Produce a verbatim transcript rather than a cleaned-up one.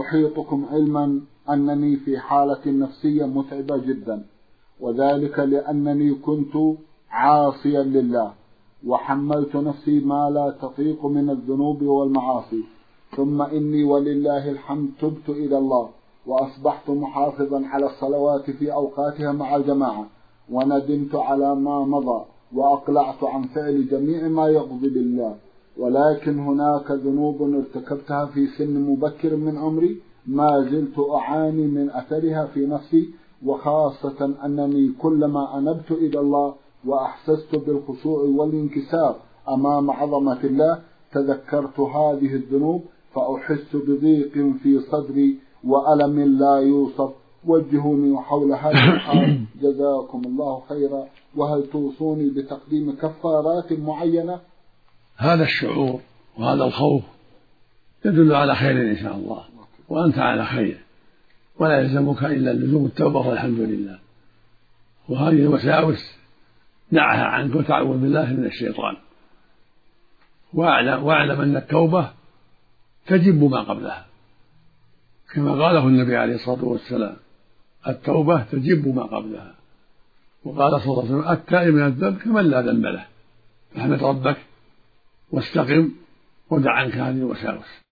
أحيطكم علما أنني في حالة نفسية متعبة جدا، وذلك لأنني كنت عاصيا لله وحملت نفسي ما لا تطيق من الذنوب والمعاصي، ثم إني ولله الحمد تبت إلى الله وأصبحت محافظا على الصلوات في أوقاتها مع الجماعة، وندمت على ما مضى وأقلعت عن فعل جميع ما يغضب الله. ولكن هناك ذنوب ارتكبتها في سن مبكر من عمري ما زلت أعاني من أثرها في نفسي، وخاصة أنني كلما أنبت إلى الله وأحسست بالخشوع والانكسار أمام عظمة الله تذكرت هذه الذنوب فأحس بضيق في صدري وألم لا يوصف. وجهوني حول هذا الحال جزاكم الله خيرا. وهل توصوني بتقديم كفارات معينة؟ هذا الشعور وهذا الخوف يدل على خير إن شاء الله، وأنت على خير، ولا يلزمك إلا لزوم التوبة والحمد لله. وهذه الوساوس دعها عنك وتعوذ بالله من الشيطان، واعلم, واعلم أن التوبة تجب ما قبلها، كما قاله النبي عليه الصلاة والسلام: التوبة تجب ما قبلها. وقال صلى الله عليه وسلم: التائب من الذنب كمن لا ذنب له. فاحمد ربك واستقم ودع عنك هذه الوساوس.